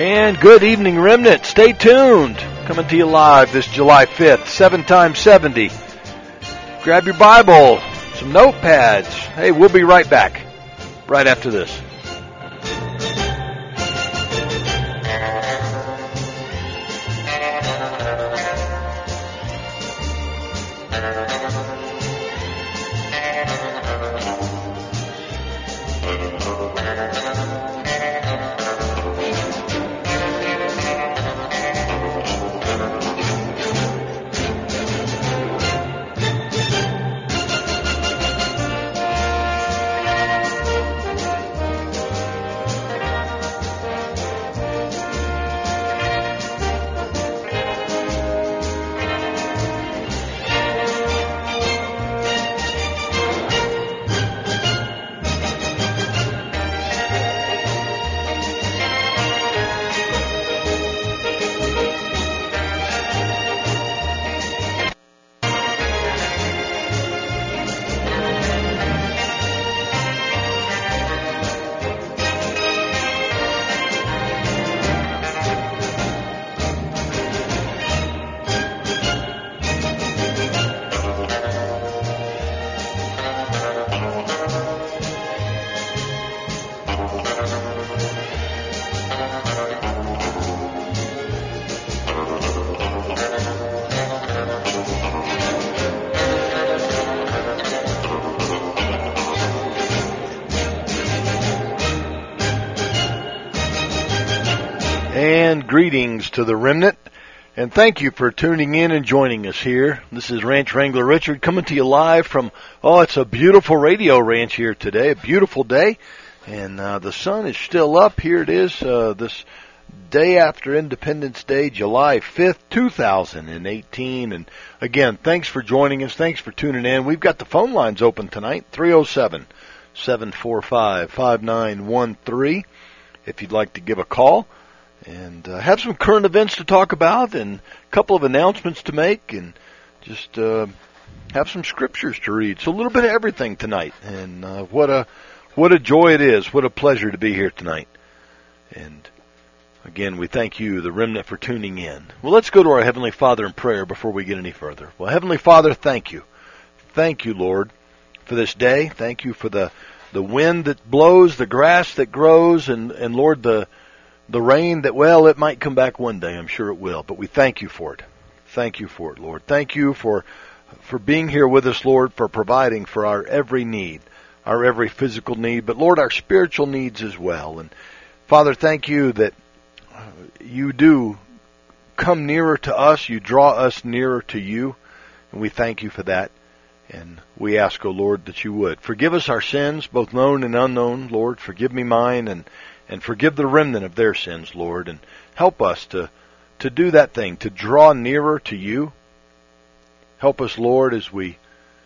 And good evening, Remnant. Stay tuned. Coming to you live this July 5th, 7 times 70. Grab your Bible, some notepads. Hey, we'll be right back, right after this. And greetings to the Remnant, and thank you for tuning in and joining us here. This is Ranch Wrangler Richard coming to you live from, it's a beautiful radio ranch here today, a beautiful day, and the sun is still up. Here it is, this day after Independence Day, July 5th, 2018, and again, thanks for joining us, thanks for tuning in. We've got the phone lines open tonight, 307-745-5913, if you'd like to give a call. And have some current events to talk about and a couple of announcements to make and just have some scriptures to read. So a little bit of everything tonight. And what a joy it is. What a pleasure to be here tonight. And again, we thank you, the Remnant, for tuning in. Well, let's go to our Heavenly Father in prayer before we get any further. Well, Heavenly Father, thank you. Thank you, Lord, for this day. Thank you for the wind that blows, the grass that grows, and Lord, the rain that, it might come back one day. I'm sure it will. But we thank you for it. Thank you for it, Lord. Thank you for being here with us, Lord, for providing for our every need, our every physical need, but, Lord, our spiritual needs as well. And, Father, thank you that you do come nearer to us. You draw us nearer to you. And we thank you for that. And we ask, O Lord, that you would. Forgive us our sins, both known and unknown, Lord. Forgive me mine and forgive the remnant of their sins, Lord, and help us to do that thing, to draw nearer to you. Help us, Lord, as we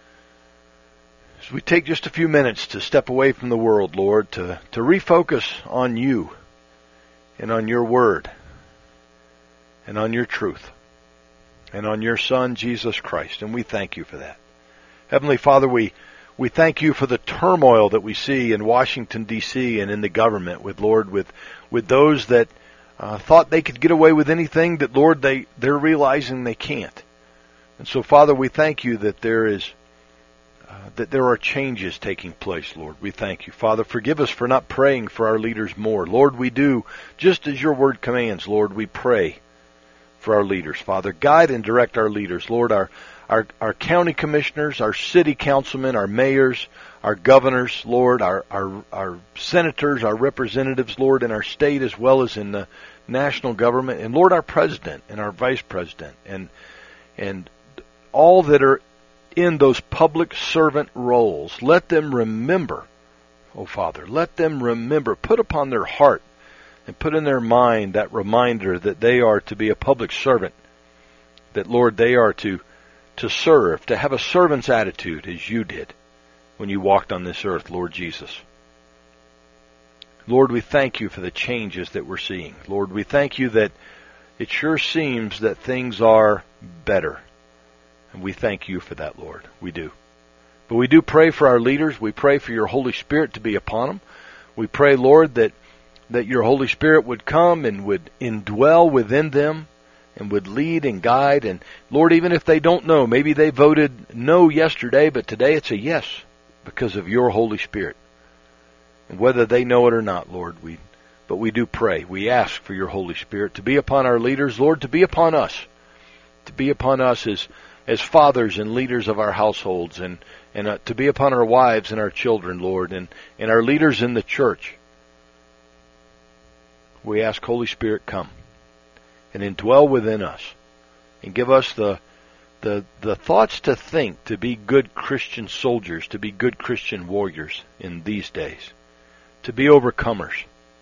take just a few minutes to step away from the world, Lord, to refocus on you and on your word and on your truth and on your Son, Jesus Christ, and we thank you for that. Heavenly Father, we thank you for the turmoil that we see in Washington, D.C. and in the government with those that thought they could get away with anything that, Lord, they're realizing they can't. And so, Father, we thank you that there are changes taking place, Lord. We thank you. Father, forgive us for not praying for our leaders more. Lord, we do, just as your word commands, Lord, we pray for our leaders. Father, guide and direct our leaders. Lord, our county commissioners, our city councilmen, our mayors, our governors, Lord, our senators, our representatives, Lord, in our state as well as in the national government, and Lord, our president and our vice president, and all that are in those public servant roles. Let them remember, oh Father, let them remember, put upon their heart and put in their mind that reminder that they are to be a public servant, that, Lord, they are to serve, to have a servant's attitude as you did when you walked on this earth, Lord Jesus. Lord, we thank you for the changes that we're seeing. Lord, we thank you that it sure seems that things are better. And we thank you for that, Lord. We do. But we do pray for our leaders. We pray for your Holy Spirit to be upon them. We pray, Lord, that that your Holy Spirit would come and would indwell within them and would lead and guide. And Lord, even if they don't know, maybe they voted no yesterday, but today it's a yes because of your Holy Spirit. And whether they know it or not, Lord, but we do pray. We ask for your Holy Spirit to be upon our leaders, Lord, to be upon us as fathers and leaders of our households, and to be upon our wives and our children, Lord, and our leaders in the church. We ask, Holy Spirit, come and indwell within us and give us the thoughts to think, to be good Christian soldiers, to be good Christian warriors in these days, to be overcomers.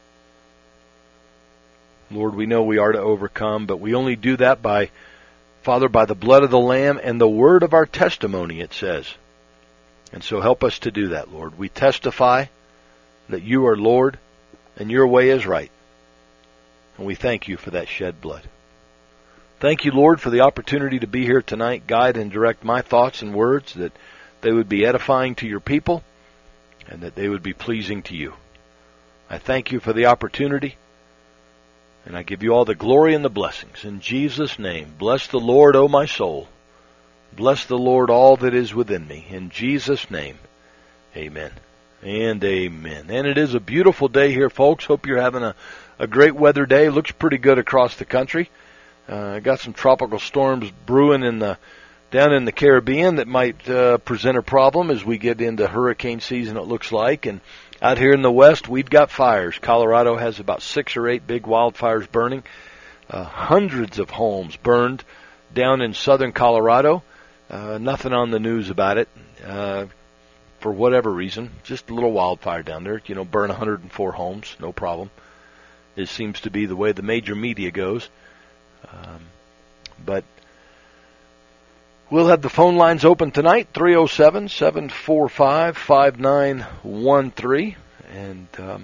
Lord, we know we are to overcome, but we only do that by the blood of the Lamb and the word of our testimony, it says. And so help us to do that, Lord. We testify that you are Lord and your way is right. And we thank you for that shed blood. Thank you, Lord, for the opportunity to be here tonight. Guide and direct my thoughts and words, that they would be edifying to your people and that they would be pleasing to you. I thank you for the opportunity, and I give you all the glory and the blessings. In Jesus' name, bless the Lord, O my soul. Bless the Lord, all that is within me. In Jesus' name, amen and amen. And it is a beautiful day here, folks. Hope you're having a great weather day. Looks pretty good across the country. Got some tropical storms brewing down in the Caribbean that might present a problem as we get into hurricane season, it looks like. And out here in the West, we've got fires. Colorado has about 6 or 8 big wildfires burning. Hundreds of homes burned down in southern Colorado. Nothing on the news about it for whatever reason. Just a little wildfire down there. Burn 104 homes, no problem. It seems to be the way the major media goes. But we'll have the phone lines open tonight, 307-745-5913. And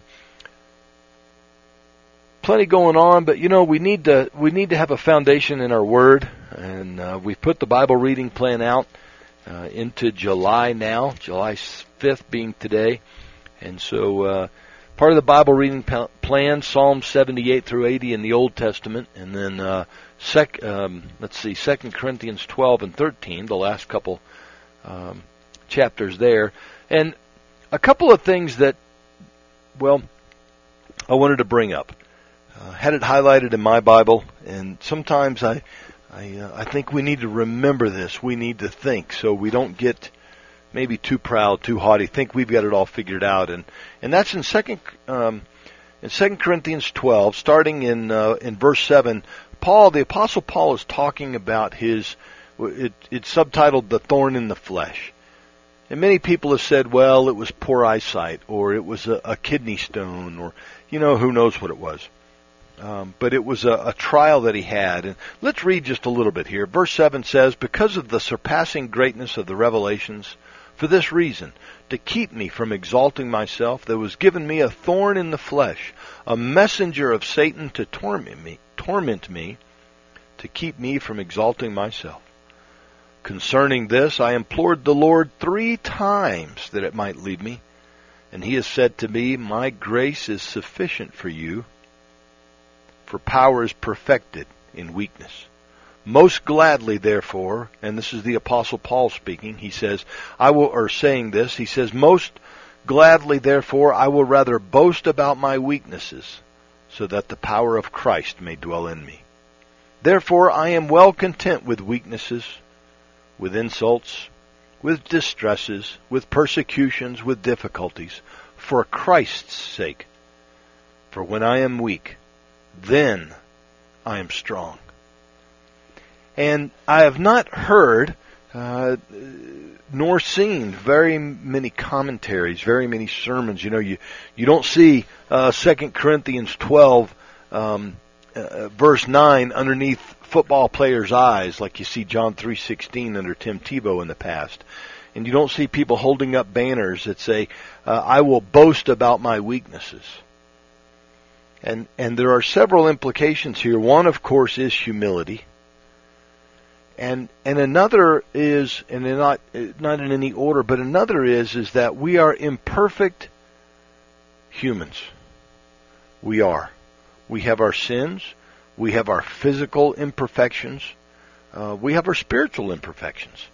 plenty going on, but we need to have a foundation in our Word. And we've put the Bible reading plan out into July now, July 5th being today. And so part of the Bible reading plan, Psalm 78 through 80 in the Old Testament, and then 2 Corinthians 12 and 13, the last couple chapters there. And a couple of things that, I wanted to bring up. Had it highlighted in my Bible, and sometimes I think we need to remember this. We need to think so we don't get maybe too proud, too haughty, think we've got it all figured out. And that's in 2 Corinthians 12, starting in verse 7. The Apostle Paul is talking about it's subtitled The Thorn in the Flesh. And many people have said, well, it was poor eyesight, or it was a kidney stone, or, who knows what it was. But it was a trial that he had. And let's read just a little bit here. Verse 7 says, because of the surpassing greatness of the revelations, for this reason, to keep me from exalting myself, there was given me a thorn in the flesh, a messenger of Satan to torment me, to keep me from exalting myself. Concerning this, I implored the Lord 3 times that it might leave me. And he has said to me, my grace is sufficient for you, for power is perfected in weakness. Most gladly, therefore, and this is the Apostle Paul speaking, he says, he says, most gladly, therefore, I will rather boast about my weaknesses, so that the power of Christ may dwell in me. Therefore, I am well content with weaknesses, with insults, with distresses, with persecutions, with difficulties, for Christ's sake. For when I am weak, then I am strong. And I have not heard nor seen very many commentaries, very many sermons. You don't see 2 Corinthians 12, verse 9 underneath football players' eyes like you see John 3:16 under Tim Tebow in the past. And you don't see people holding up banners that say, I will boast about my weaknesses. And there are several implications here. One, of course, is humility. And another is, and not in any order, but another is that we are imperfect humans. We are. We have our sins. We have our physical imperfections. We have our spiritual imperfections.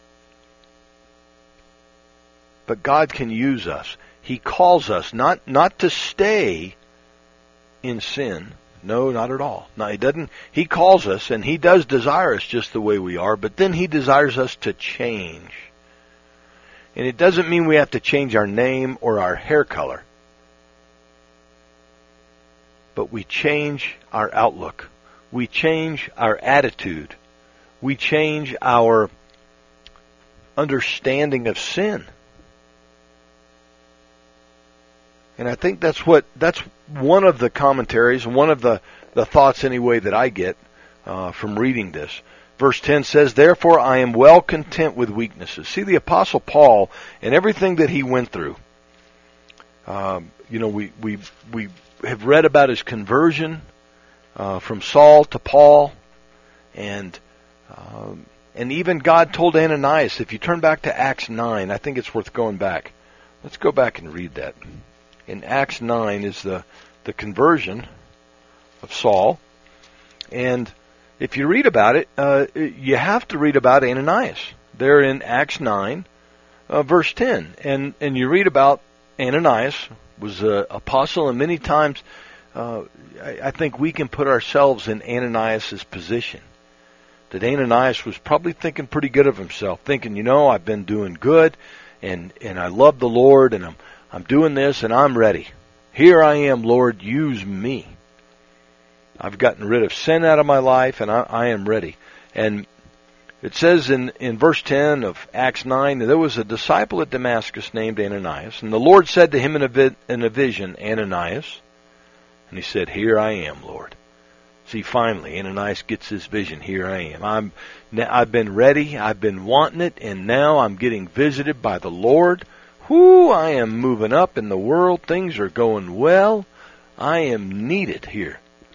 But God can use us. He calls us not to stay in sin. No, not at all. No, He doesn't. He calls us, and He does desire us just the way we are, but then He desires us to change. And it doesn't mean we have to change our name or our hair color. But we change our outlook. We change our attitude. We change our understanding of sin. And I think that's one of the commentaries, one of the thoughts anyway that I get from reading this. Verse 10 says, "Therefore I am well content with weaknesses." See, the Apostle Paul and everything that he went through. We have read about his conversion from Saul to Paul, and even God told Ananias. If you turn back to Acts 9, I think it's worth going back. Let's go back and read that. In Acts 9 is the conversion of Saul, and if you read about it, you have to read about Ananias. There in Acts 9, verse 10. And you read about Ananias was an apostle, and many times I think we can put ourselves in Ananias' position. That Ananias was probably thinking pretty good of himself, thinking, I've been doing good, and I love the Lord, and I'm doing this, and I'm ready. Here I am, Lord, use me. I've gotten rid of sin out of my life, and I am ready. And it says in verse 10 of Acts 9, that there was a disciple at Damascus named Ananias, and the Lord said to him in a vision, "Ananias." And he said, "Here I am, Lord." See, finally, Ananias gets his vision. Here I am. I've been ready. I've been wanting it, and now I'm getting visited by the Lord. I am moving up in the world. Things are going well. I am needed here.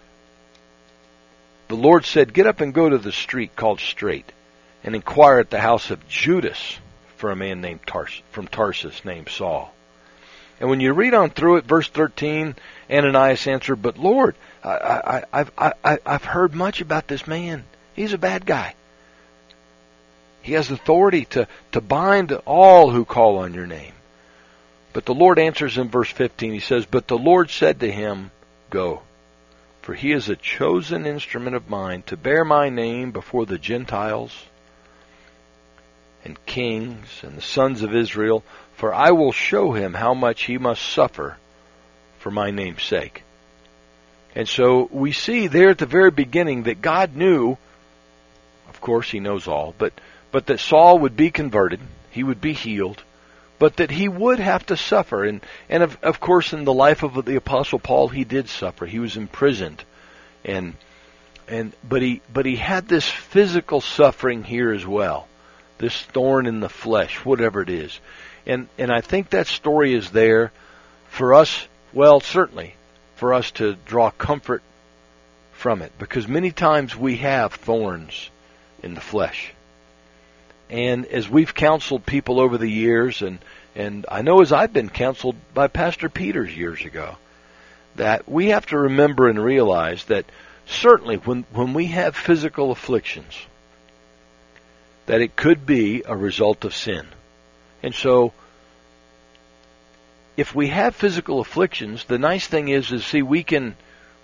The Lord said, "Get up and go to the street called Straight, and inquire at the house of Judas for a man named from Tarsus named Saul." And when you read on through it, verse 13, Ananias answered, "But Lord, I've heard much about this man. He's a bad guy. He has authority to bind all who call on your name." But the Lord answers in verse 15. He says, "But the Lord said to him, Go, for he is a chosen instrument of mine to bear my name before the Gentiles and kings and the sons of Israel, for I will show him how much he must suffer for my name's sake." And so we see there at the very beginning that God knew, of course He knows all, but that Saul would be converted, he would be healed, but that he would have to suffer. And of course in the life of the Apostle Paul, he did suffer. He was imprisoned, but he had this physical suffering here as well, this thorn in the flesh, whatever it is. And I think that story is there for us, well, certainly for us to draw comfort from it, because many times we have thorns in the flesh. And as we've counseled people over the years, and I know as I've been counseled by Pastor Peters years ago, that we have to remember and realize that certainly when we have physical afflictions, that it could be a result of sin. And so, if we have physical afflictions, the nice thing is see, we can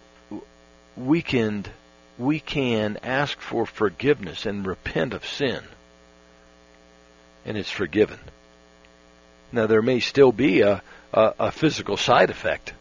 ask for forgiveness and repent of sin, and it's forgiven. Now, there may still be a physical side effect,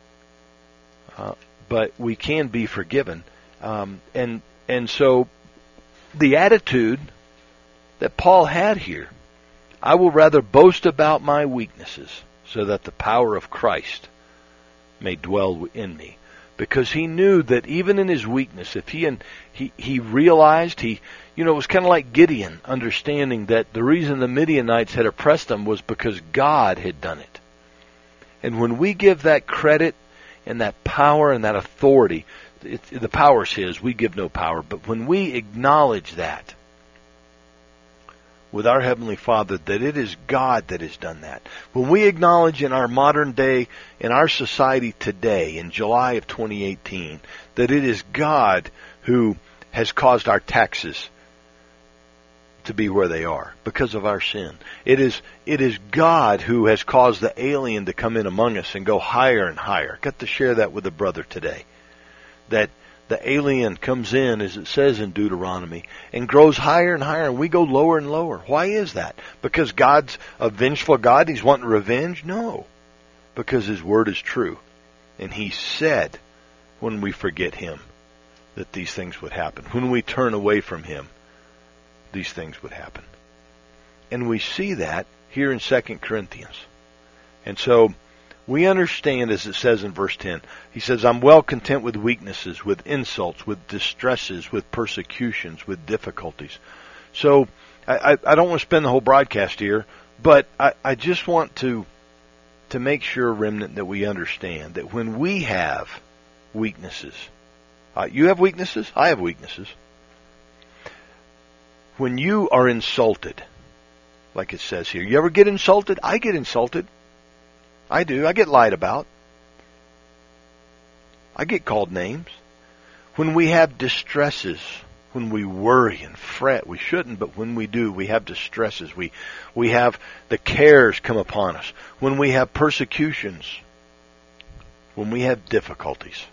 but we can be forgiven. And so, the attitude that Paul had here, "I will rather boast about my weaknesses, so that the power of Christ may dwell in me." Because he knew that even in his weakness, if he realized, it was kind of like Gideon understanding that the reason the Midianites had oppressed them was because God had done it. And when we give that credit and that power and that authority, the power's His, we give no power, but when we acknowledge that, with our Heavenly Father that it is God that has done that. When we acknowledge in our modern day, in our society today, in July of 2018, that it is God who has caused our taxes to be where they are because of our sin. It is God who has caused the alien to come in among us and go higher and higher. Got to share that with a brother today. That the alien comes in, as it says in Deuteronomy, and grows higher and higher, and we go lower and lower. Why is that? Because God's a vengeful God? He's wanting revenge? No. Because His Word is true. And He said, when we forget Him, that these things would happen. When we turn away from Him, these things would happen. And we see that here in 2 Corinthians. And so, we understand, as it says in verse 10, he says, I'm well content with weaknesses, with insults, with distresses, with persecutions, with difficulties. So, I don't want to spend the whole broadcast here, but I just want to make sure, remnant, that we understand that when we have weaknesses, you have weaknesses, I have weaknesses. When you are insulted, like it says here, you ever get insulted? I get insulted. I do. I get lied about. I get called names. When we have distresses, when we worry and fret, we shouldn't, but when we do, we have distresses. We have the cares come upon us. When we have persecutions, when we have difficulties,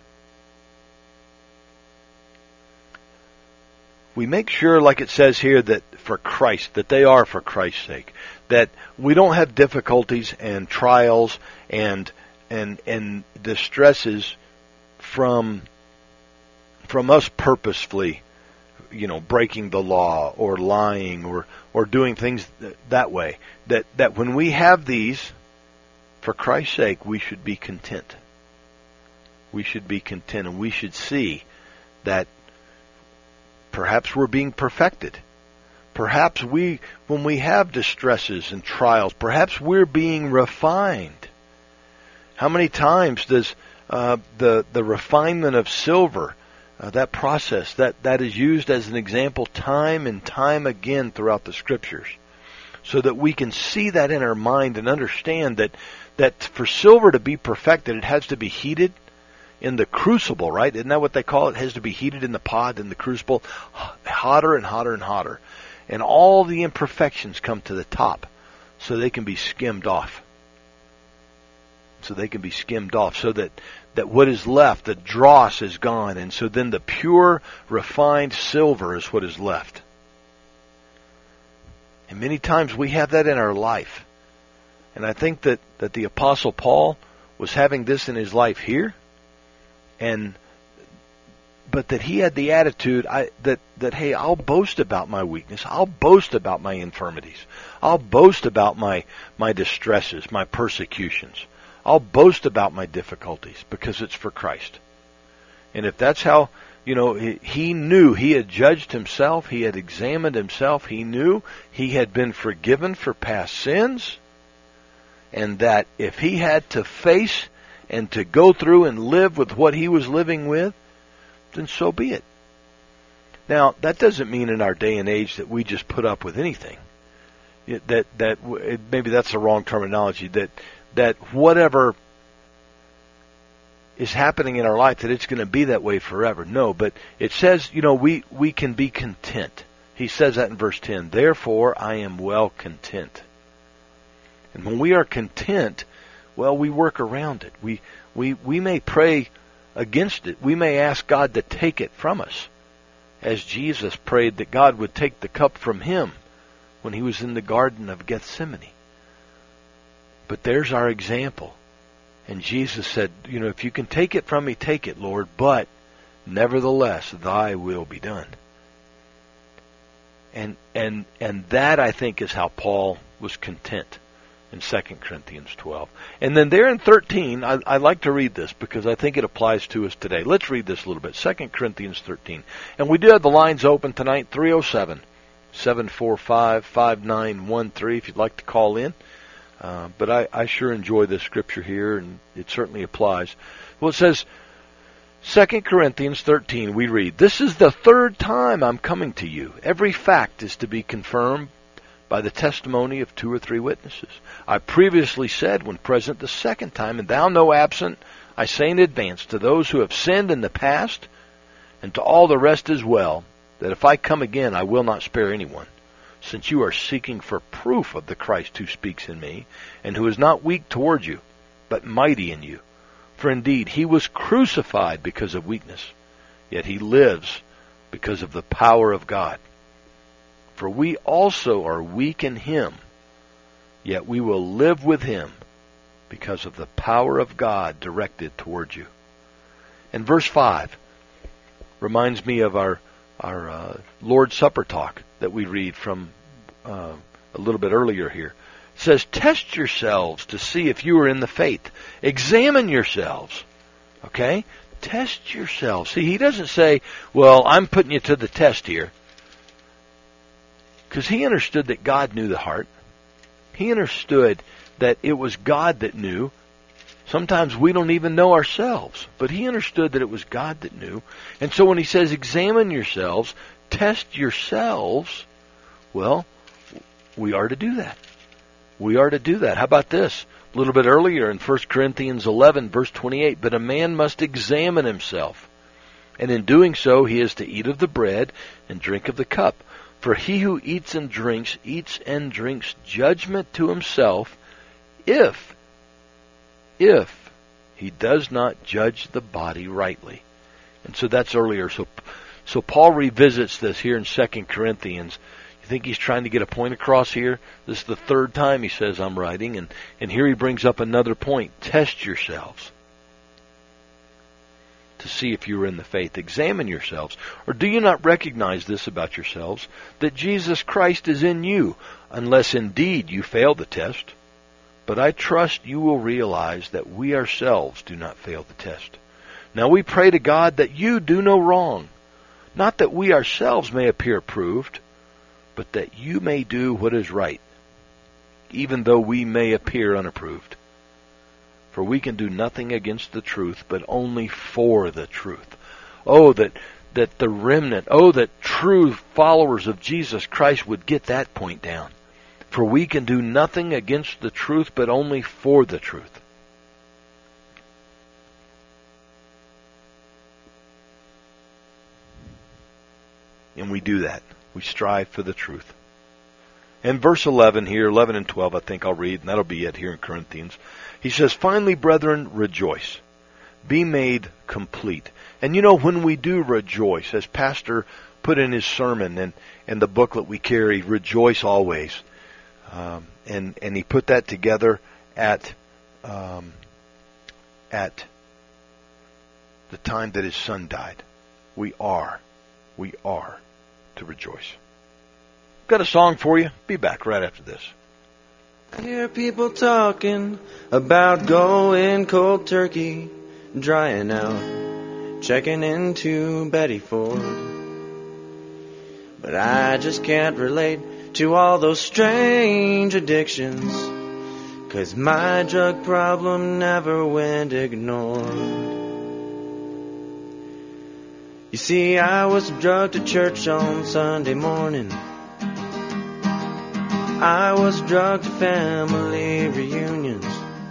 we make sure, like it says here, that for Christ, that they are for Christ's sake. That we don't have difficulties and trials and distresses from us purposefully, breaking the law or lying or doing things that way. That when we have these, for Christ's sake, we should be content. We should be content, and we should see that perhaps we're being perfected. Perhaps when we have distresses and trials, perhaps we're being refined. How many times does the refinement of silver, that process, that is used as an example time and time again throughout the Scriptures, so that we can see that in our mind and understand that for silver to be perfected, it has to be heated in the crucible, right? Isn't that what they call it? It has to be heated in the pot, in the crucible, hotter and hotter and hotter. And all the imperfections come to the top so they can be skimmed off. So they can be skimmed off so that what is left, the dross is gone. And so then the pure, refined silver is what is left. And many times we have that in our life. And I think that the Apostle Paul was having this in his life here. But that he had the attitude that hey, I'll boast about my weakness. I'll boast about my infirmities. I'll boast about my distresses, my persecutions. I'll boast about my difficulties because it's for Christ. And if that's how, he knew, he had judged himself, he had examined himself, he knew he had been forgiven for past sins, and that if he had to face and to go through and live with what he was living with, then so be it. Now, that doesn't mean in our day and age that we just put up with anything. Maybe that's the wrong terminology. That whatever is happening in our life, that it's going to be that way forever. No, but it says, we can be content. He says that in verse 10. Therefore, I am well content. And when we are content, well, we work around it. We may pray against it. We may ask God to take it from us, as Jesus prayed that God would take the cup from him when he was in the Garden of Gethsemane. But there's our example. And Jesus said, if you can take it from me, take it, Lord, but nevertheless, thy will be done. And that, I think, is how Paul was content in 2 Corinthians 12. And then there in 13, I like to read this because I think it applies to us today. Let's read this a little bit. 2 Corinthians 13. And we do have the lines open tonight, 307-745-5913 if you'd like to call in. But I sure enjoy this scripture here, and it certainly applies. Well, it says, 2 Corinthians 13, we read, "This is the third time I'm coming to you. Every fact is to be confirmed by the testimony of 2 or 3 witnesses. I previously said when present the second time, and thou no absent, I say in advance to those who have sinned in the past, and to all the rest as well, that if I come again I will not spare anyone, since you are seeking for proof of the Christ who speaks in me, and who is not weak toward you, but mighty in you. For indeed he was crucified because of weakness, yet he lives because of the power of God. For we also are weak in him, yet we will live with him because of the power of God directed towards you. And verse 5 reminds me of our Lord's Supper talk that we read from a little bit earlier here. It says, test yourselves to see if you are in the faith. Examine yourselves. Okay? Test yourselves. See, he doesn't say, well, I'm putting you to the test here. Because he understood that God knew the heart. He understood that it was God that knew. Sometimes we don't even know ourselves. But he understood that it was God that knew. And so when he says, examine yourselves, test yourselves, well, we are to do that. We are to do that. How about this? A little bit earlier in 1 Corinthians 11, verse 28, but a man must examine himself. And in doing so, he is to eat of the bread and drink of the cup. For he who eats and drinks judgment to himself, if he does not judge the body rightly. And so that's earlier. So Paul revisits this here in 2 Corinthians. You think he's trying to get a point across here? This is the third time he says I'm writing. And here he brings up another point. Test yourselves to see if you are in the faith. Examine yourselves. Or do you not recognize this about yourselves, that Jesus Christ is in you, unless indeed you fail the test? But I trust you will realize that we ourselves do not fail the test. Now we pray to God that you do no wrong, not that we ourselves may appear approved, but that you may do what is right, even though we may appear unapproved. For we can do nothing against the truth, but only for the truth. Oh, that the remnant, that true followers of Jesus Christ would get that point down. For we can do nothing against the truth, but only for the truth. And we do that. We strive for the truth. In verse 11 here, 11 and 12, I think I'll read, and that'll be it here in Corinthians. He says, finally, brethren, rejoice. Be made complete. And you know, when we do rejoice, as Pastor put in his sermon and the booklet we carry, Rejoice Always, and he put that together at the time that his son died. We are to rejoice. Got a song for you. Be back right after this. I hear people talking about going cold turkey, drying out, checking into Betty Ford. But I just can't relate to all those strange addictions, 'cause my drug problem never went ignored. You see, I was drugged to church on Sunday morning. I was drugged to family reunions.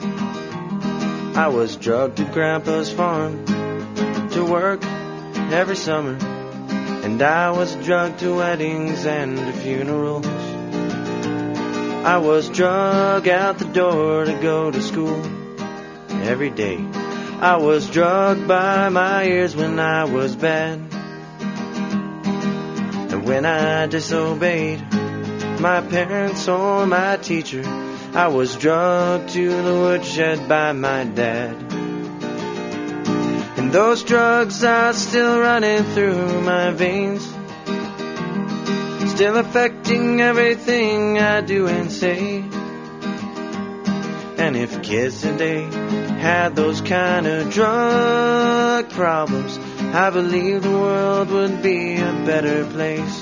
I was drugged to Grandpa's farm to work every summer. And I was drugged to weddings and to funerals. I was drugged out the door to go to school every day. I was drugged by my ears when I was bad. And when I disobeyed my parents or my teacher, I was drugged to the woodshed by my dad. And those drugs are still running through my veins, still affecting everything I do and say. And if kids today had those kind of drug problems, I believe the world would be a better place.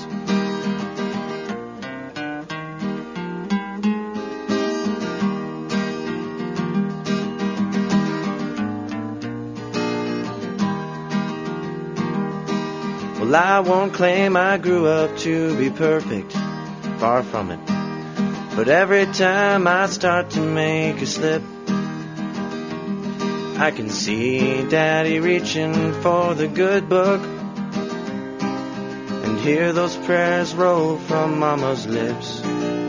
Well, I won't claim I grew up to be perfect, far from it. But every time I start to make a slip, I can see Daddy reaching for the good book and hear those prayers roll from Mama's lips.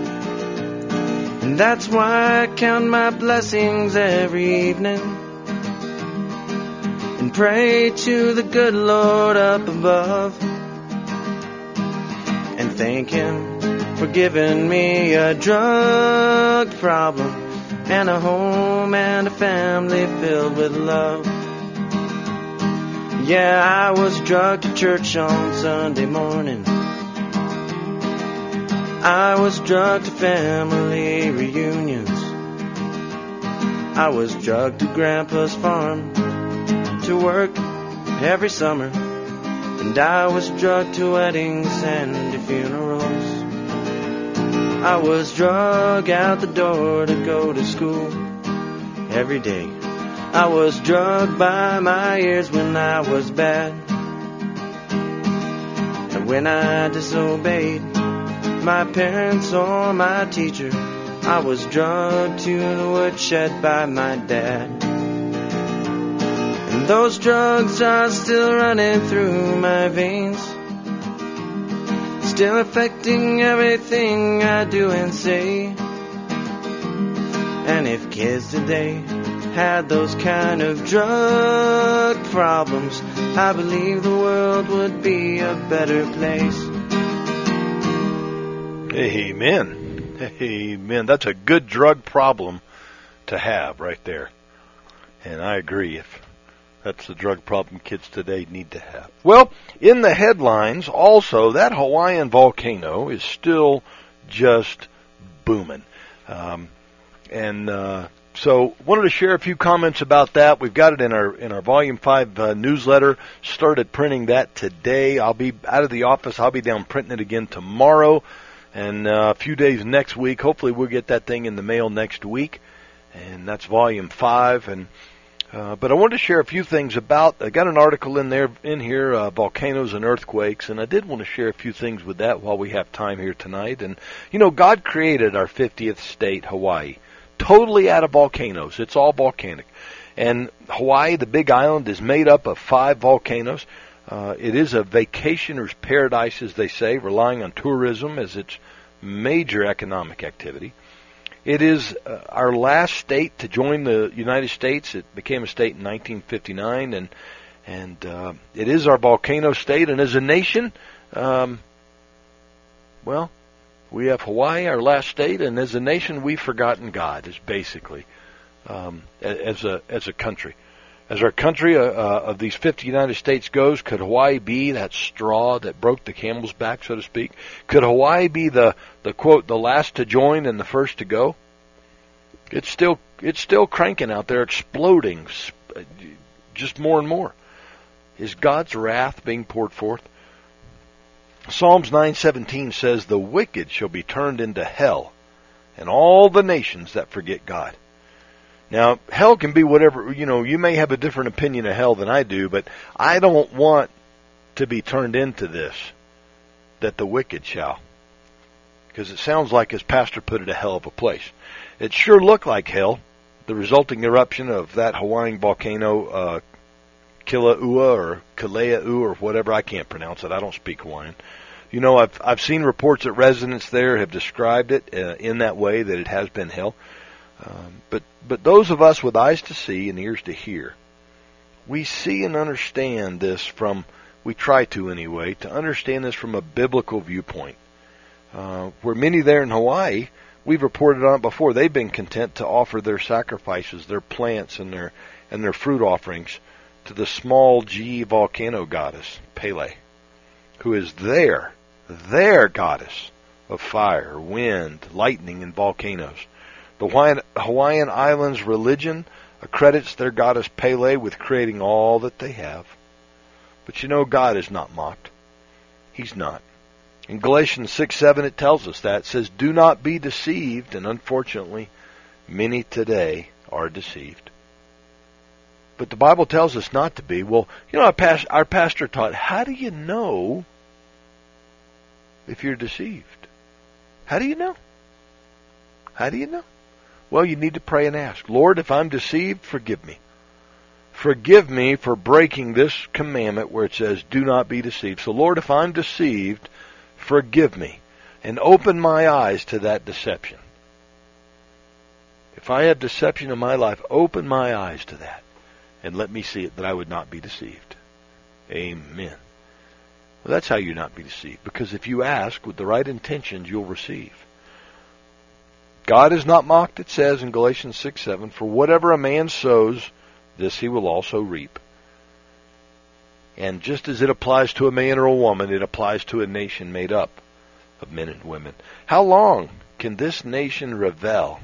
And that's why I count my blessings every evening and pray to the good Lord up above and thank Him for giving me a drug problem and a home and a family filled with love. Yeah, I was drugged to church on Sunday morning. I was drugged to family reunions. I was drugged to Grandpa's farm to work every summer. And I was drugged to weddings and to funerals. I was drugged out the door to go to school every day. I was drugged by my ears when I was bad. And when I disobeyed my parents or my teacher, I was drugged to the woodshed by my dad. And those drugs are still running through my veins, still affecting everything I do and say. And if kids today had those kind of drug problems, I believe the world would be a better place. Amen. Amen. That's a good drug problem to have right there. And I agree. If that's the drug problem kids today need to have. Well, in the headlines, also, that Hawaiian volcano is still just booming. So wanted to share a few comments about that. We've got it in our Volume 5 newsletter. Started printing that today. I'll be out of the office. I'll be down printing it again tomorrow and a few days next week. Hopefully we'll get that thing in the mail next week. And that's Volume 5. But I wanted to share a few things about, I got an article in here, volcanoes and earthquakes, and I did want to share a few things with that while we have time here tonight. And, God created our 50th state, Hawaii, totally out of volcanoes. It's all volcanic. And Hawaii, the big island, is made up of 5 volcanoes. It is a vacationer's paradise, as they say, relying on tourism as its major economic activity. It is our last state to join the United States. It became a state in 1959, and it is our volcano state. And as a nation, we have Hawaii, our last state, and as a nation, we've forgotten God. Is basically as a country. As our country of these 50 United States goes, could Hawaii be that straw that broke the camel's back, so to speak? Could Hawaii be the quote, the last to join and the first to go? It's still cranking out there, exploding, just more and more. Is God's wrath being poured forth? Psalms 9:17 says, "The wicked shall be turned into hell, and all the nations that forget God." Now, hell can be whatever, you may have a different opinion of hell than I do, but I don't want to be turned into this, that the wicked shall. Because it sounds like, as Pastor put it, a hell of a place. It sure looked like hell, the resulting eruption of that Hawaiian volcano, Kilauea or Kilauea or whatever, I can't pronounce it, I don't speak Hawaiian. I've seen reports that residents there have described it in that way, that it has been hell. But those of us with eyes to see and ears to hear, we see and understand this we try to anyway, to understand this from a biblical viewpoint. Where many there in Hawaii, we've reported on it before, they've been content to offer their sacrifices, their plants and their fruit offerings to the small g volcano goddess, Pele, who is their goddess of fire, wind, lightning, and volcanoes. The Hawaiian Islands religion accredits their goddess Pele with creating all that they have. But God is not mocked. He's not. In Galatians 6:7 it tells us that. It says, "Do not be deceived," and unfortunately, many today are deceived. But the Bible tells us not to be. Well, our pastor taught, how do you know if you're deceived? How do you know? How do you know? Well, you need to pray and ask. Lord, if I'm deceived, forgive me. Forgive me for breaking this commandment where it says, do not be deceived. So, Lord, if I'm deceived, forgive me. And open my eyes to that deception. If I have deception in my life, open my eyes to that. And let me see it, that I would not be deceived. Amen. Well, that's how you not be deceived. Because if you ask with the right intentions, you'll receive. God is not mocked, it says in Galatians 6:7, for whatever a man sows, this he will also reap. And just as it applies to a man or a woman, it applies to a nation made up of men and women. How long can this nation revel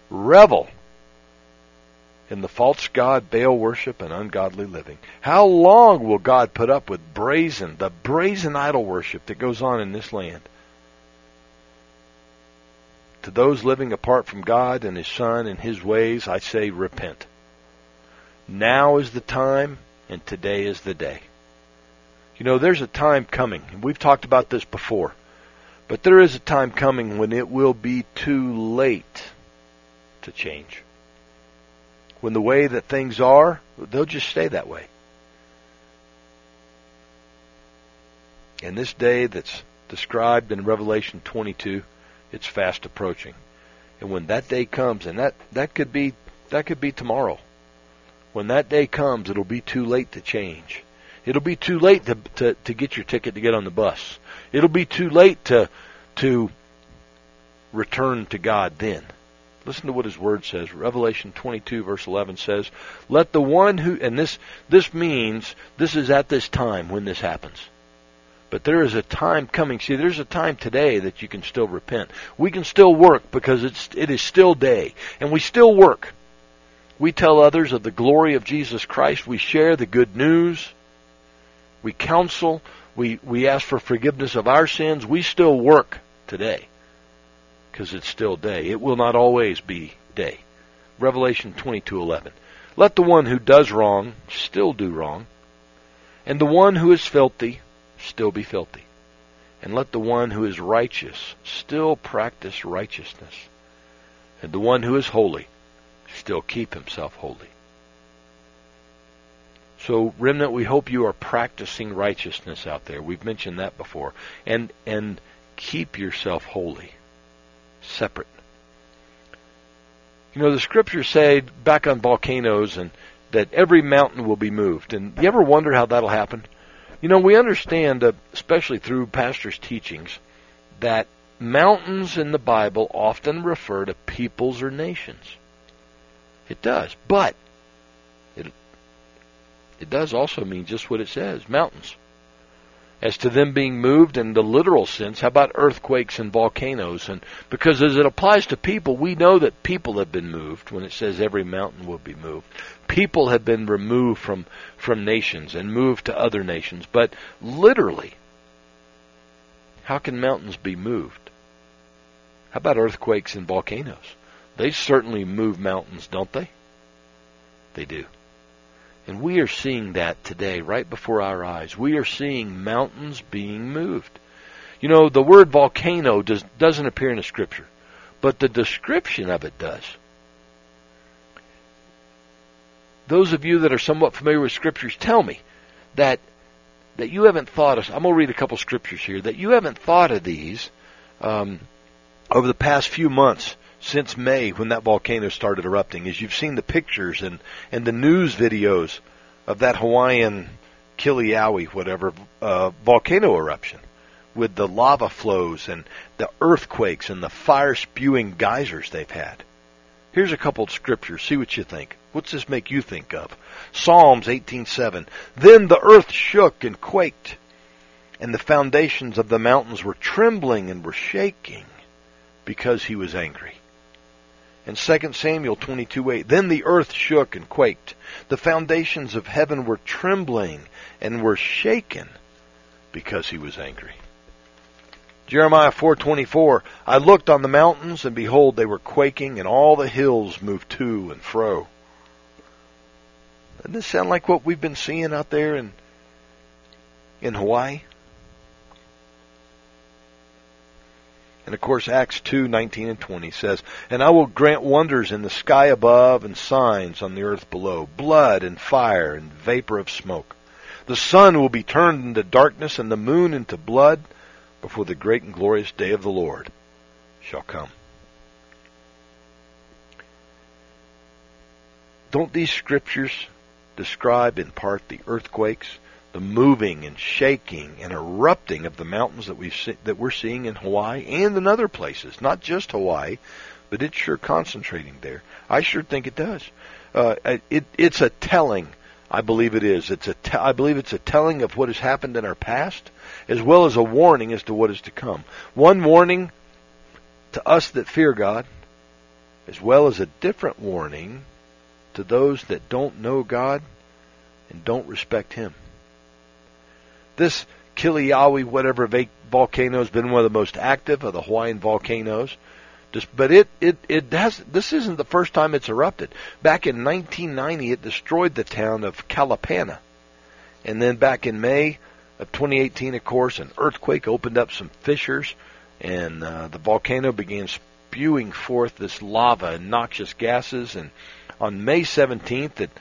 in the false god Baal worship and ungodly living? How long will God put up with the brazen idol worship that goes on in this land? To those living apart from God and His Son and His ways, I say repent. Now is the time, and today is the day. You know, there's a time coming, and we've talked about this before, but there is a time coming when it will be too late to change. When the way that things are, they'll just stay that way. And this day that's described in Revelation 22, it's fast approaching. And when that day comes, and that could be tomorrow. When that day comes, it'll be too late to change. It'll be too late to get your ticket to get on the bus. It'll be too late to return to God then. Listen to what His Word says. Revelation 22 verse 11 says, let the one who, and this means, this is at this time when this happens. But there is a time coming. See, there's a time today that you can still repent. We can still work because it is still day. And we still work. We tell others of the glory of Jesus Christ. We share the good news. We counsel. We ask for forgiveness of our sins. We still work today because it's still day. It will not always be day. Revelation 22:11. Let the one who does wrong still do wrong, and the one who is filthy still be filthy. And let the one who is righteous still practice righteousness, and the one who is holy still keep himself holy. So, remnant, we hope you are practicing righteousness out there. We've mentioned that before. And keep yourself holy, separate. You know, the scriptures say back on volcanoes and that every mountain will be moved. And you ever wonder how that'll happen? You know, we understand, especially through pastors' teachings, that mountains in the Bible often refer to peoples or nations. It does. But it does also mean just what it says, mountains. As to them being moved in the literal sense, how about earthquakes and volcanoes? And because as it applies to people, we know that people have been moved when it says every mountain will be moved. People have been removed from nations and moved to other nations. But literally, how can mountains be moved? How about earthquakes and volcanoes? They certainly move mountains, don't they? They do. And we are seeing that today, right before our eyes. We are seeing mountains being moved. You know, the word volcano doesn't appear in the Scripture, but the description of it does. Those of you that are somewhat familiar with Scriptures, tell me that you haven't thought of, I'm going to read a couple Scriptures here, that you haven't thought of these over the past few months since May when that volcano started erupting, as you've seen the pictures and the news videos of that Hawaiian Kilauea, whatever, volcano eruption with the lava flows and the earthquakes and the fire-spewing geysers they've had. Here's a couple of scriptures. See what you think. What's this make you think of? Psalms 18:7. Then the earth shook and quaked, and the foundations of the mountains were trembling and were shaking because He was angry. And 2 Samuel 22:8, then the earth shook and quaked. The foundations of heaven were trembling and were shaken because He was angry. Jeremiah 4:24, I looked on the mountains, and behold, they were quaking, and all the hills moved to and fro. Doesn't this sound like what we've been seeing out there in And of course, Acts 2:19 and 20 says, "And I will grant wonders in the sky above and signs on the earth below, blood and fire and vapor of smoke. The sun will be turned into darkness and the moon into blood before the great and glorious day of the Lord shall come." Don't these scriptures describe in part the earthquakes, the moving and shaking and erupting of the mountains that we're seeing in Hawaii and in other places? Not just Hawaii, but it's sure concentrating there. I sure think it does. It's a telling. I believe it is. I believe it's a telling of what has happened in our past, as well as a warning as to what is to come. One warning to us that fear God, as well as a different warning to those that don't know God and don't respect Him. This Kilauea, whatever volcano, has been one of the most active of the Hawaiian volcanoes. But this isn't the first time it's erupted. Back in 1990, it destroyed the town of Kalapana. And then back in May of 2018, of course, an earthquake opened up some fissures, and the volcano began spewing forth this lava and noxious gases. And on May 17th, it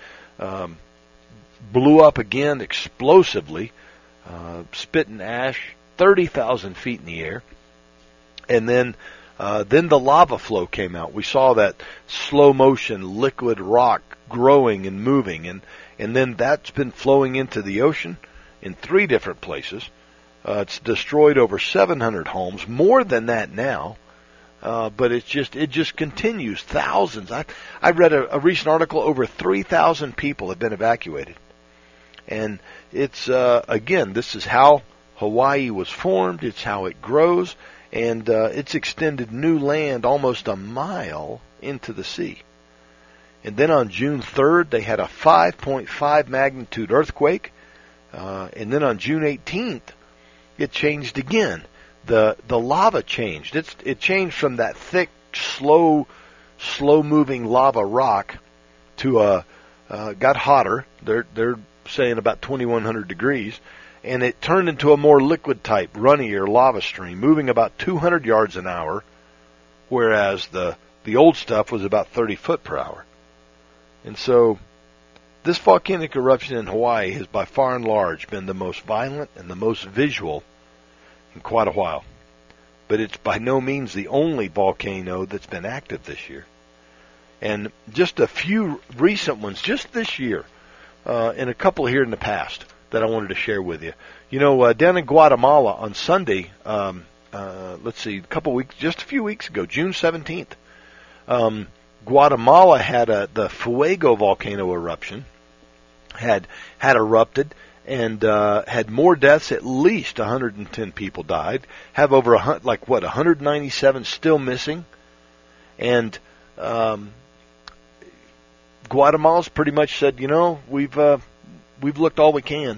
blew up again explosively, spitting ash 30,000 feet in the air. And then the lava flow came out. We saw that slow motion liquid rock growing and moving, and then that's been flowing into the ocean in 3 different places. It's destroyed over 700 homes, more than that now, but it just continues. Thousands. I read a recent article. Over 3,000 people have been evacuated, and it's again, this is how Hawaii was formed. It's how it grows. And it's extended new land almost a mile into the sea. And then on June 3rd, they had a 5.5 magnitude earthquake. And then on June 18th, it changed again. The lava changed. It changed from that thick, slow moving lava rock to got hotter. They're saying about 2,100 degrees. And it turned into a more liquid type, runnier lava stream, moving about 200 yards an hour, whereas the old stuff was about 30 foot per hour. And so this volcanic eruption in Hawaii has by far and large been the most violent and the most visual in quite a while. But it's by no means the only volcano that's been active this year. And just a few recent ones, just this year, and a couple here in the past, that I wanted to share with you. You know, down in Guatemala on Sunday, just a few weeks ago, June 17th, Guatemala had the Fuego volcano eruption, had erupted, and had more deaths. At least 110 people died. Have over 197 still missing, and Guatemala's pretty much said, you know, we've looked all we can.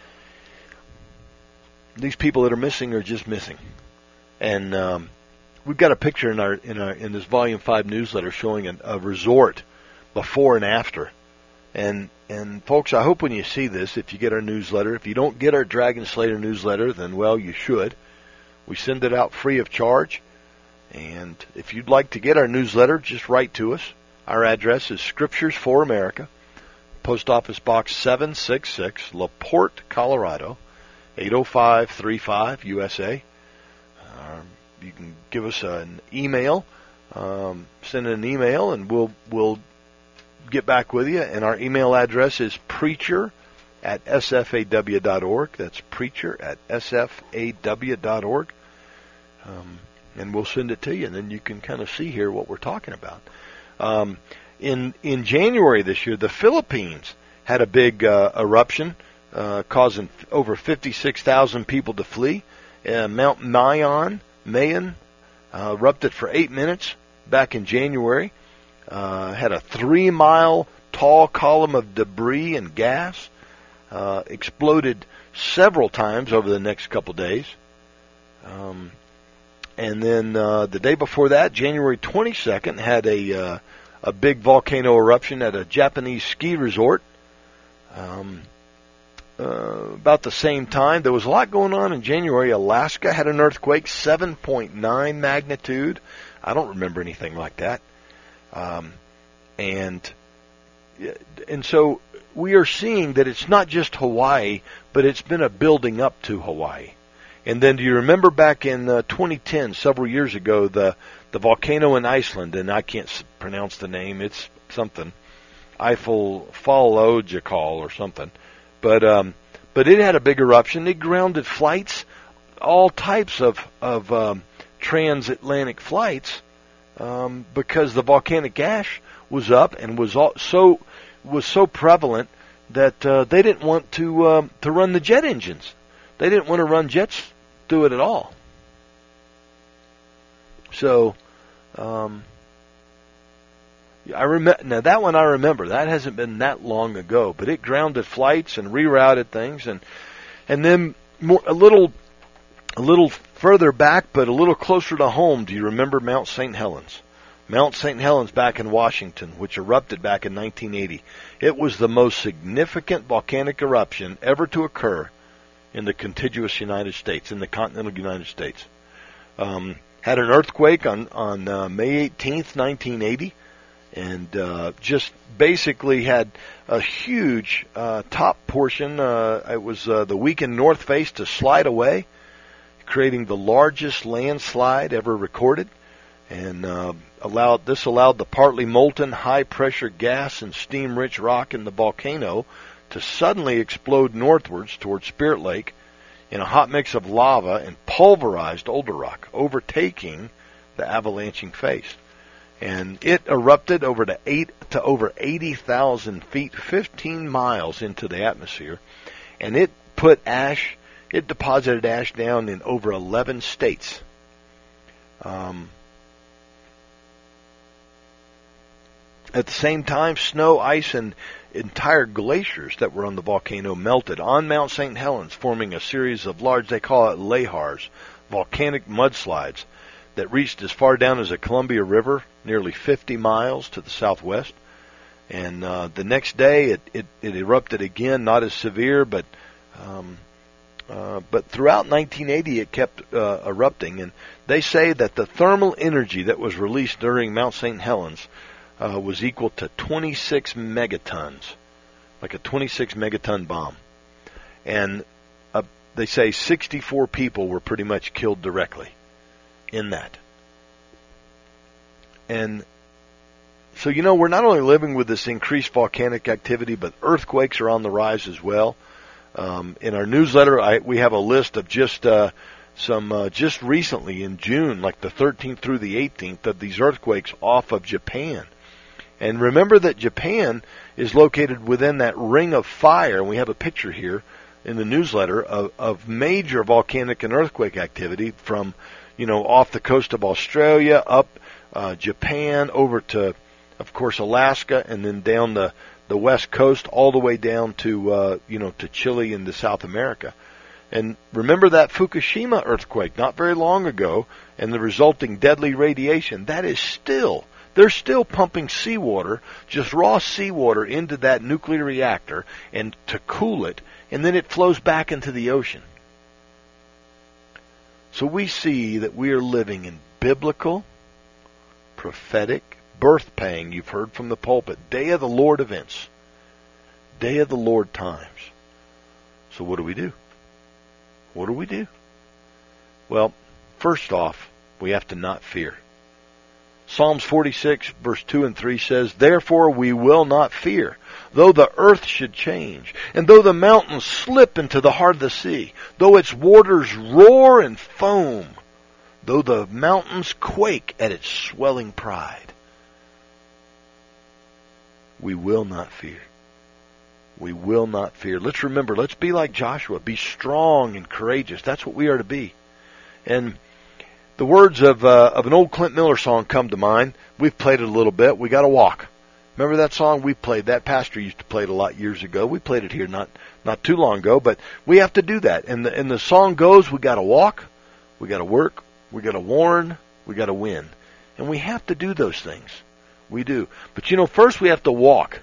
These people that are missing are just missing, and we've got a picture in this Volume 5 newsletter showing a resort before and after. And folks, I hope when you see this, if you get our newsletter, if you don't get our Dragon Slayer newsletter, then well, you should. We send it out free of charge, and if you'd like to get our newsletter, just write to us. Our address is Scriptures for America. Post Office Box 766, La Porte, Colorado, 80535, USA. You can give us an email, send an email, and we'll get back with you. And our email address is preacher@sfaw.org. That's preacher@sfaw.org. And we'll send it to you, and then you can kind of see here what we're talking about. In January this year, the Philippines had a big eruption, causing over 56,000 people to flee. Mount Mayon erupted for 8 minutes back in January. Had a 3-mile tall column of debris and gas. Exploded several times over the next couple days. And then the day before that, January 22nd, had a big volcano eruption at a Japanese ski resort. about the same time. There was a lot going on in January. Alaska had an earthquake, 7.9 magnitude. I don't remember anything like that. And so we are seeing that it's not just Hawaii, but it's been a building up to Hawaii. And then do you remember back in 2010, several years ago, the volcano in Iceland, and I can't pronounce the name, it's something, Eyjafjallajökull or something. But it had a big eruption. It grounded flights, all types of transatlantic flights, because the volcanic ash was up and was so prevalent that they didn't want to run the jet engines. They didn't want to run jets through it at all. So, I remember. Now that one I remember. That hasn't been that long ago, but it grounded flights and rerouted things, and then a little further back, but a little closer to home. Do you remember Mount St. Helens? Mount St. Helens back in Washington, which erupted back in 1980. It was the most significant volcanic eruption ever to occur in the contiguous United States, in the continental United States. Had an earthquake on May 18th, 1980, and just basically had a huge top portion. It was the weakened north face to slide away, creating the largest landslide ever recorded, and allowed the partly molten high-pressure gas and steam-rich rock in the volcano to suddenly explode northwards toward Spirit Lake in a hot mix of lava and pulverized older rock, overtaking the avalanching face. And it erupted over 80,000 feet, 15 miles into the atmosphere, and it deposited ash down in over 11 states. At the same time, snow, ice, and entire glaciers that were on the volcano melted on Mount St. Helens, forming a series of large, they call it lahars, volcanic mudslides that reached as far down as the Columbia River, nearly 50 miles to the southwest. And the next day, it erupted again, not as severe, but throughout 1980, it kept erupting. And they say that the thermal energy that was released during Mount St. Helens was equal to 26 megatons, like a 26 megaton bomb. And they say 64 people were pretty much killed directly in that. And so, we're not only living with this increased volcanic activity, but earthquakes are on the rise as well. In our newsletter, we have a list of just recently in June, like the 13th through the 18th, of these earthquakes off of Japan. And remember that Japan is located within that ring of fire, and we have a picture here in the newsletter of major volcanic and earthquake activity from, off the coast of Australia, up Japan, over to, of course, Alaska, and then down the west coast, all the way down to, to Chile and to South America. And remember that Fukushima earthquake not very long ago, and the resulting deadly radiation. They're still pumping seawater, just raw seawater, into that nuclear reactor and to cool it, and then it flows back into the ocean. So we see that we are living in biblical, prophetic, birth-pang, you've heard from the pulpit, day of the Lord events, day of the Lord times. So what do we do? What do we do? Well, first off, we have to not fear. Psalms 46, verse 2 and 3 says, "Therefore we will not fear, though the earth should change, and though the mountains slip into the heart of the sea, though its waters roar and foam, though the mountains quake at its swelling pride." We will not fear. We will not fear. Let's remember, let's be like Joshua. Be strong and courageous. That's what we are to be. And the words of an old Clint Miller song come to mind. We've played it a little bit. We got to walk. Remember that song? We played that. Pastor used to play it a lot years ago. We played it here not too long ago, but we have to do that. And the song goes, we got to walk, we got to work, we got to warn, we got to win. And we have to do those things. We do. But first we have to walk.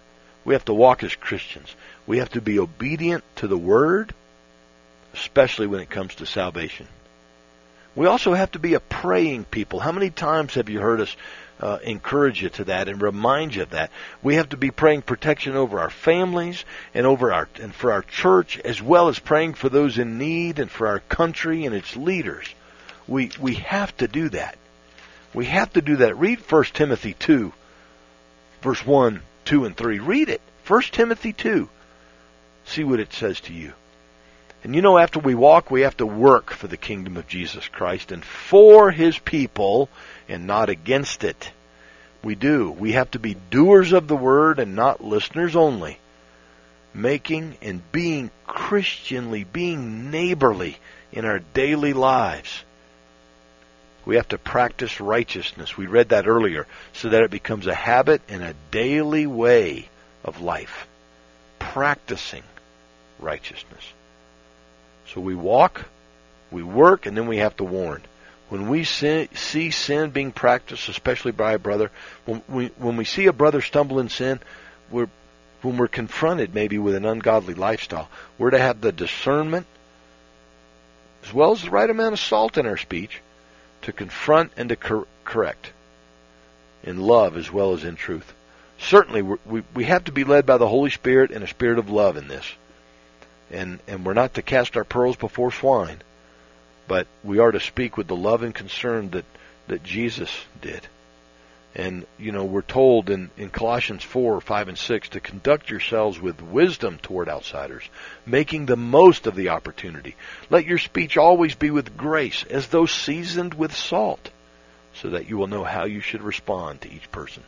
We have to walk as Christians. We have to be obedient to the Word, especially when it comes to salvation. We also have to be a praying people. How many times have you heard us encourage you to that and remind you of that? We have to be praying protection over our families and for our church, as well as praying for those in need and for our country and its leaders. We have to do that. We have to do that. Read 1 Timothy 2, verse 1, 2, and 3. Read it. 1 Timothy 2. See what it says to you. And you know, after we walk, we have to work for the kingdom of Jesus Christ and for His people and not against it. We do. We have to be doers of the Word and not listeners only. Making and being Christianly, being neighborly in our daily lives. We have to practice righteousness. We read that earlier, so that it becomes a habit and a daily way of life. Practicing righteousness. So we walk, we work, and then we have to warn. When we see sin being practiced, especially by a brother, when we see a brother stumble in sin, when we're confronted maybe with an ungodly lifestyle, we're to have the discernment, as well as the right amount of salt in our speech, to confront and to correct in love as well as in truth. Certainly, we have to be led by the Holy Spirit and a spirit of love in this. And we're not to cast our pearls before swine, but we are to speak with the love and concern that Jesus did. And, you know, we're told in Colossians 4, 5, and 6 to conduct yourselves with wisdom toward outsiders, making the most of the opportunity. Let your speech always be with grace, as though seasoned with salt, so that you will know how you should respond to each person.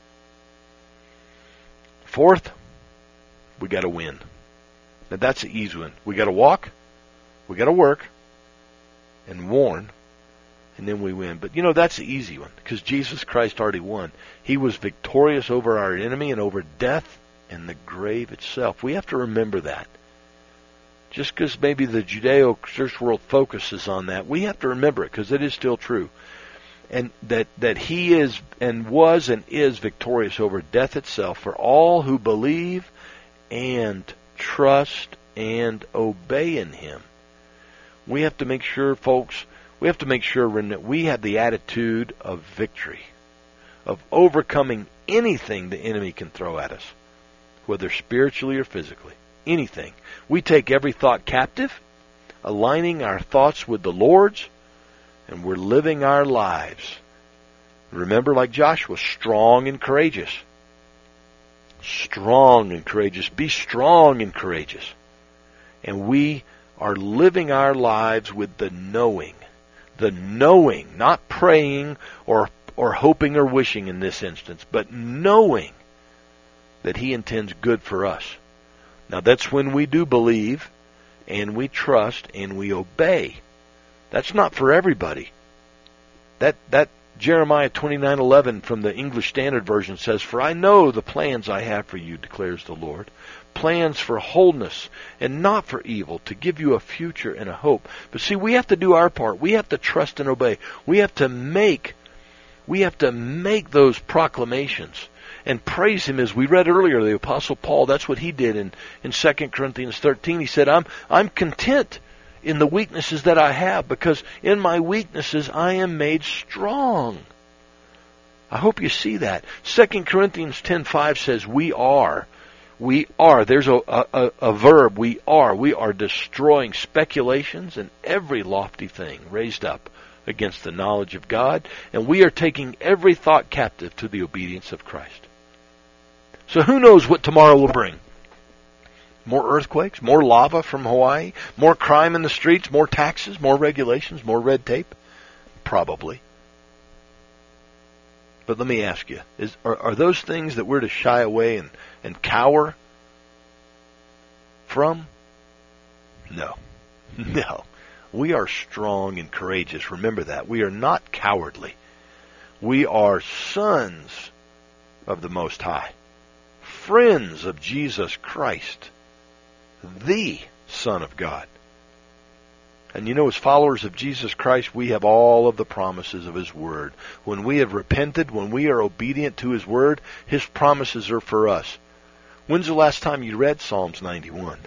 Fourth, we got to win. Now that's the easy one. We got to walk, we got to work, and warn, and then we win. But you know, that's the easy one, because Jesus Christ already won. He was victorious over our enemy and over death and the grave itself. We have to remember that. Just because maybe the Judeo-Church world focuses on that, we have to remember it, because it is still true. And that He is and was and is victorious over death itself for all who believe and trust and obey in Him. We have to make sure, folks, that we have the attitude of victory, of overcoming anything the enemy can throw at us, whether spiritually or physically. Anything. We take every thought captive, aligning our thoughts with the Lord's, and we're living our lives. Remember, like Joshua, strong and courageous. Strong and courageous. Be strong and courageous. And we are living our lives with the knowing, not praying or hoping or wishing in this instance, but knowing that He intends good for us. Now that's when we do believe, and we trust, and we obey. That's not for everybody. That Jeremiah 29:11 from the English Standard Version says, "For I know the plans I have for you, declares the Lord, plans for wholeness and not for evil, to give you a future and a hope." But see, we have to do our part. We have to trust and obey. We have to make those proclamations and praise Him. As we read earlier, the Apostle Paul, that's what he did in 2 Corinthians 13. He said, I'm content in the weaknesses that I have, because in my weaknesses I am made strong. I hope you see that. 2 Corinthians 10:5 says we are. There's a verb, we are. We are destroying speculations and every lofty thing raised up against the knowledge of God, and we are taking every thought captive to the obedience of Christ. So who knows what tomorrow will bring? More earthquakes, more lava from Hawaii, more crime in the streets, more taxes, more regulations, more red tape? Probably. But let me ask you, are those things that we're to shy away and cower from? No. No. We are strong and courageous. Remember that. We are not cowardly. We are sons of the Most High, friends of Jesus Christ, the Son of God. And you know, as followers of Jesus Christ, we have all of the promises of His Word. When we have repented, when we are obedient to His Word, His promises are for us. When's the last time you read Psalms 91?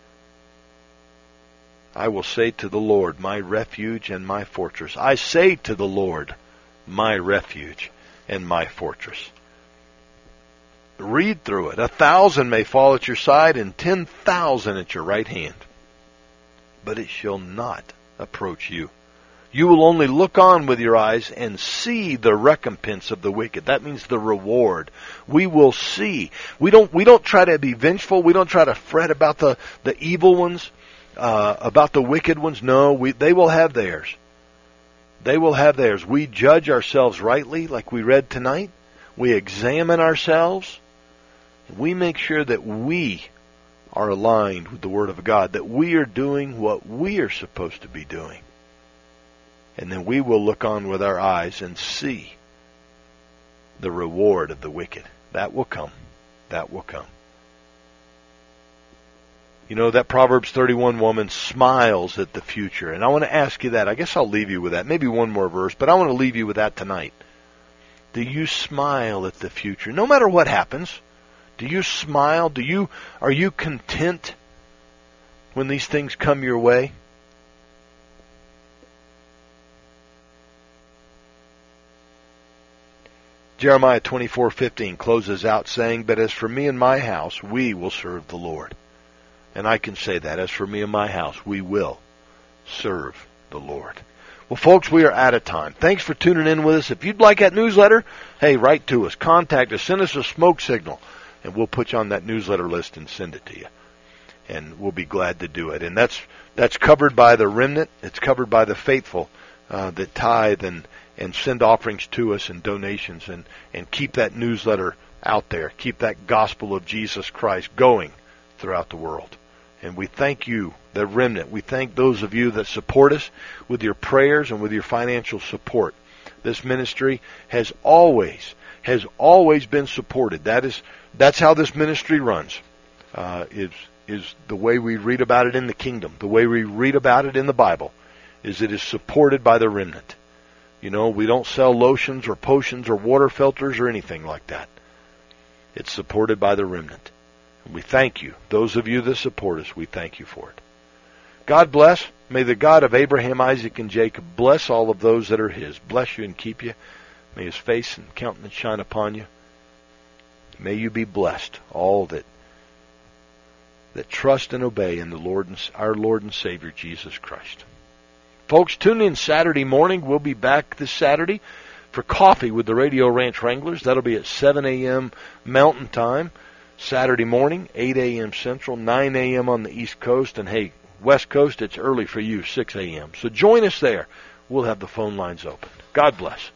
I will say to the Lord, my refuge and my fortress. I say to the Lord, my refuge and my fortress. Read through it. 1,000 may fall at your side and 10,000 at your right hand, but it shall not approach you. You will only look on with your eyes and see the recompense of the wicked. That means the reward. We will see. We don't try to be vengeful. We don't try to fret about the evil ones, about the wicked ones. No, they will have theirs. They will have theirs. We judge ourselves rightly, like we read tonight. We examine ourselves. We make sure that we are aligned with the Word of God, that we are doing what we are supposed to be doing. And then we will look on with our eyes and see the reward of the wicked. That will come. That will come. You know, that Proverbs 31 woman smiles at the future. And I want to ask you that. I guess I'll leave you with that. Maybe one more verse, but I want to leave you with that tonight. Do you smile at the future? No matter what happens, do you smile? Are you content when these things come your way? Jeremiah 24:15 closes out saying, but as for me and my house, we will serve the Lord. And I can say that. As for me and my house, we will serve the Lord. Well, folks, we are out of time. Thanks for tuning in with us. If you'd like that newsletter, hey, write to us. Contact us. Send us a smoke signal. And we'll put you on that newsletter list and send it to you. And we'll be glad to do it. And that's covered by the remnant. It's covered by the faithful that tithe and send offerings to us and donations and keep that newsletter out there. Keep that gospel of Jesus Christ going throughout the world. And we thank you, the remnant. We thank those of you that support us with your prayers and with your financial support. This ministry has always been supported. That's how this ministry runs. Is the way we read about it in the kingdom, the way we read about it in the Bible, is it is supported by the remnant. You know, we don't sell lotions or potions or water filters or anything like that. It's supported by the remnant. And we thank you. Those of you that support us, we thank you for it. God bless. May the God of Abraham, Isaac, and Jacob bless all of those that are His. Bless you and keep you. May His face and countenance shine upon you. May you be blessed, all that trust and obey in our Lord and Savior, Jesus Christ. Folks, tune in Saturday morning. We'll be back this Saturday for coffee with the Radio Ranch Wranglers. That'll be at 7 a.m. Mountain Time. Saturday morning, 8 a.m. Central, 9 a.m. on the East Coast. And hey, West Coast, it's early for you, 6 a.m. So join us there. We'll have the phone lines open. God bless.